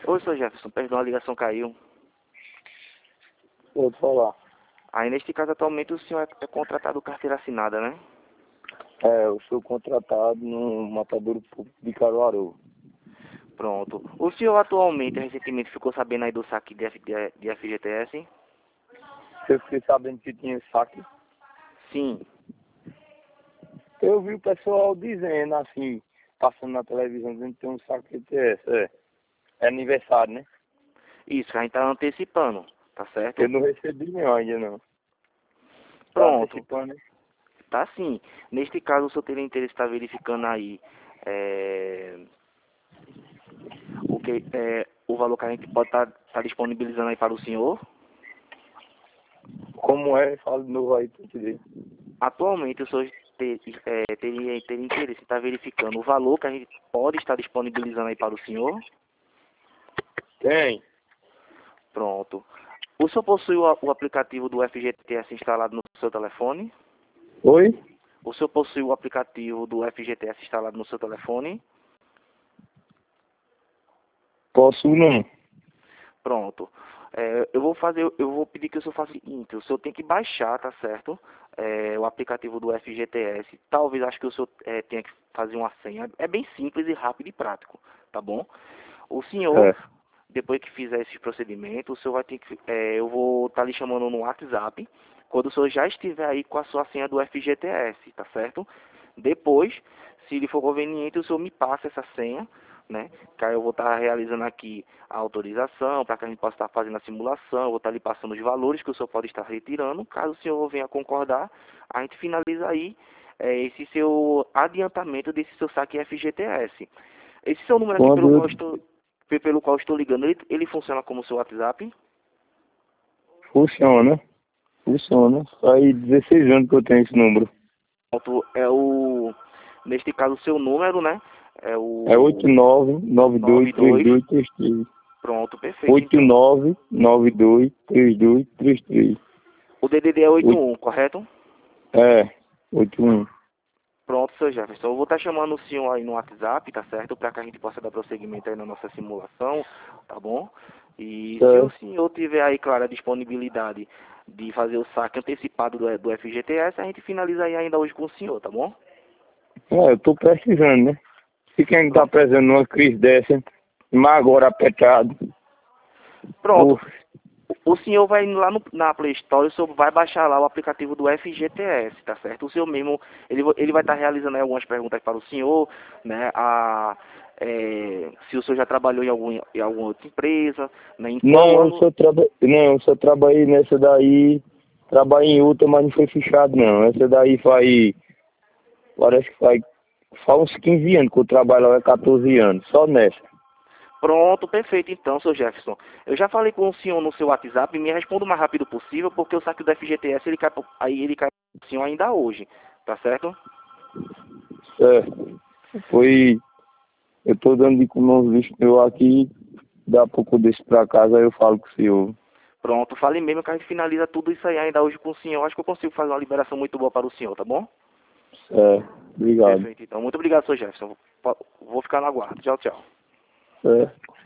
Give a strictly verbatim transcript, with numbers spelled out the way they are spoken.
Oi, senhor Jefferson, perdão, a ligação caiu. Pode falar. Aí, neste caso, atualmente, o senhor é, é contratado carteira assinada, né? É, eu sou contratado no Matadouro Público de Caruaru. Pronto. O senhor atualmente, recentemente, ficou sabendo aí do saque de, F, de, de F G T S? Eu fiquei sabendo que tinha saque. Sim. Eu vi o pessoal dizendo assim, passando na televisão, dizendo que tem um saque F G T S. É, é aniversário, né? Isso, a gente tá antecipando, tá certo? Eu não recebi nenhum ainda não. Tá Pronto. antecipando, né? Tá sim. Neste caso, o senhor teria interesse em estar verificando aí é, o, que, é, o valor que a gente pode estar tá, tá disponibilizando aí para o senhor? Como é? Fala de novo aí pra entender. Atualmente, o senhor ter, é, teria, teria interesse em estar verificando o valor que a gente pode estar disponibilizando aí para o senhor? Tem. Pronto. O senhor possui o, o aplicativo do F G T S instalado no seu telefone? Oi? O senhor possui o aplicativo do F G T S instalado no seu telefone? Posso não. Pronto. É, eu vou fazer, eu vou pedir que o senhor faça o seguinte, o senhor tem que baixar, tá certo? É, o aplicativo do F G T S. Talvez acho que o senhor é, tenha que fazer uma senha. É bem simples e rápido e prático, tá bom? O senhor, É. depois que fizer esse procedimento, o senhor vai ter que. É, eu vou estar lhe chamando no WhatsApp. Quando o senhor já estiver aí com a sua senha do F G T S, tá certo? Depois, se lhe for conveniente, o senhor me passa essa senha, né? Que aí eu vou estar realizando aqui a autorização, para que a gente possa estar fazendo a simulação, eu vou estar lhe passando os valores que o senhor pode estar retirando. Caso o senhor venha concordar, a gente finaliza aí é, esse seu adiantamento desse seu saque F G T S. Esse seu número aqui Quando pelo eu... qual eu estou, pelo qual eu estou ligando, ele, ele funciona como seu WhatsApp? Funciona. Funciona. Faz dezesseis anos que eu tenho esse número. Pronto, é o, neste caso, o seu número, né? É É oito o nove nove dois nove três dois. dois três três. Pronto, perfeito, oito então. nove nove dois três dois três três. O D D D é oito Oito- um, correto? É, oito um. Pronto, seu Jefferson. Eu vou estar chamando o senhor aí no WhatsApp, tá certo? Para que a gente possa dar prosseguimento aí na nossa simulação, tá bom? E se o Certo. senhor tiver aí, claro, a disponibilidade de fazer o saque antecipado do, do F G T S, a gente finaliza aí ainda hoje com o senhor, tá bom? É, eu tô precisando, né? Se quem tá Pronto. precisando numa crise dessa, mas agora apertado. Pronto. Uf, O senhor vai lá no, na Play Store, o senhor vai baixar lá o aplicativo do F G T S, tá certo? O senhor mesmo, ele, vo- ele vai estar realizando aí algumas perguntas para o senhor, né? A, é, se o senhor já trabalhou em, algum, em alguma outra empresa, né? Em qual não, eu ano... só, traba... não, eu só trabalhei nessa daí, trabalhei em outra, mas não foi fechado não. Essa daí faz, parece que faz, faz uns quinze anos que eu trabalho lá, é quatorze anos, só nessa. Pronto, perfeito então, seu Jefferson. Eu já falei com o senhor no seu WhatsApp, me responda o mais rápido possível, porque o saque do F G T S, ele cai, pro- aí ele cai pro senhor ainda hoje, tá certo? Certo. Foi, eu tô dando de comer uns bichos meu aqui, dá pouco desse pra casa, aí eu falo com o senhor. Pronto, fale mesmo que a gente finaliza tudo isso aí ainda hoje com o senhor. Acho que eu consigo fazer uma liberação muito boa para o senhor, tá bom? Certo, obrigado. Perfeito, então. Muito obrigado, seu Jefferson. Vou vou ficar no aguardo. Tchau, tchau. Certo.